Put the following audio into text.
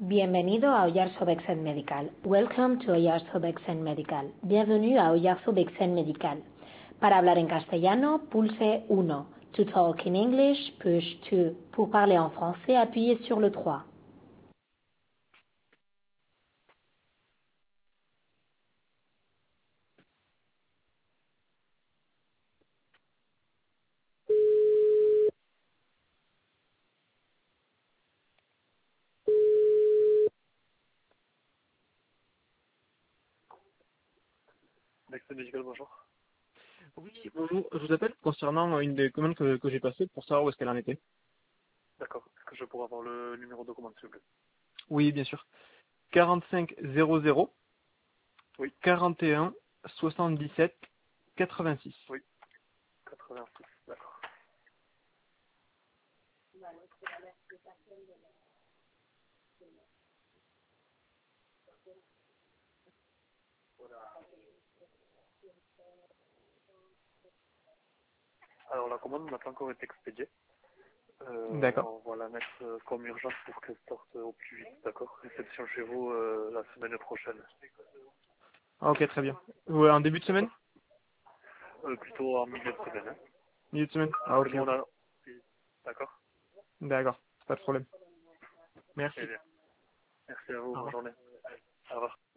Bienvenido a Oyarzo-Bexen Medical. Welcome to Oyarzo-Bexen Medical. Bienvenue à Oyarzo-Bexen Medical. Para hablar en castellano, pulse 1. To talk in English, push 2. Pour parler en français, appuyez sur le 3. D'accès médical, bonjour. Oui, bonjour. Je vous appelle concernant une des commandes que j'ai passées pour savoir où est-ce qu'elle en était. D'accord. Est-ce que je pourrais avoir le numéro de commande, s'il vous plaît? Oui, bien sûr. 45 00 Oui, 41 77 86. oui. 86, d'accord. Alors, la commande n'a pas encore été expédiée. D'accord. On va la mettre comme urgence pour qu'elle sorte au plus vite, d'accord? Réception chez vous la semaine prochaine. Ah, ok, très bien. Ouais, en début de semaine? D'accord. Plutôt en milieu de semaine, hein. Milieu de semaine? Ah, Parce que ok, nous, on ok. a... Oui. D'accord. D'accord. Pas de problème. Très Merci. bien. Merci à vous. Au Bonne revoir. journée. Au revoir.